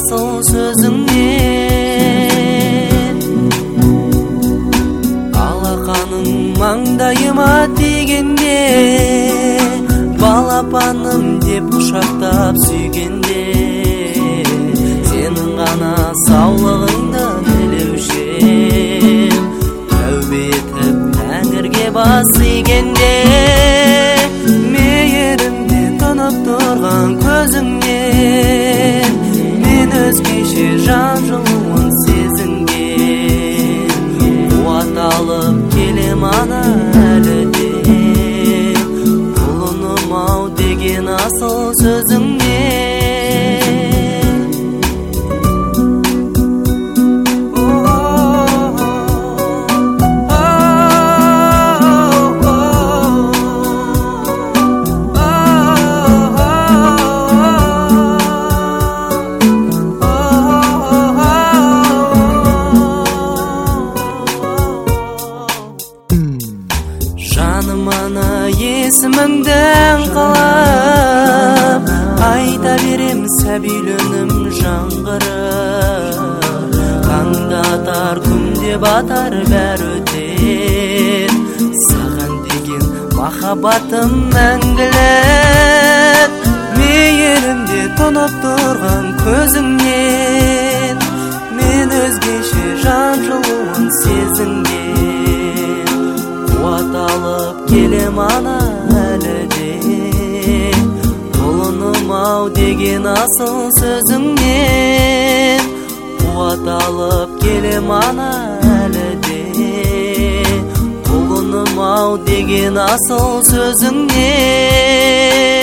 асыл сөзіңнен. Алақаның маңдайыма тигенде, балапаным деп құшақтап сүйгенде, сенің ғана саулығыңды тілеуші тәубе етіп тәңірге бас игенде, мейірімде тұнып тұрған көзіңнен мен өзгеше жан жылуын сезінген. Қуат алып келем ана әлі де, құлыным-ау деген асыл сөзіңнен. Жаным ана есіміңден қалап, айта берем сәбиленім жаңғырып. Қаңдатар күнде батар бәрі өтер, саған деген махаббатым мәңгілік. Мейірімде тұнып тұрған көзіңнен мен өзгеше жан жылуын сезінген. Қуат алып келем ана әлі де, құлыным-ау деген асыл сөзіңнен. Қуат алып келем ана әлі де, құлыным-ау деген асыл сөзіңнен.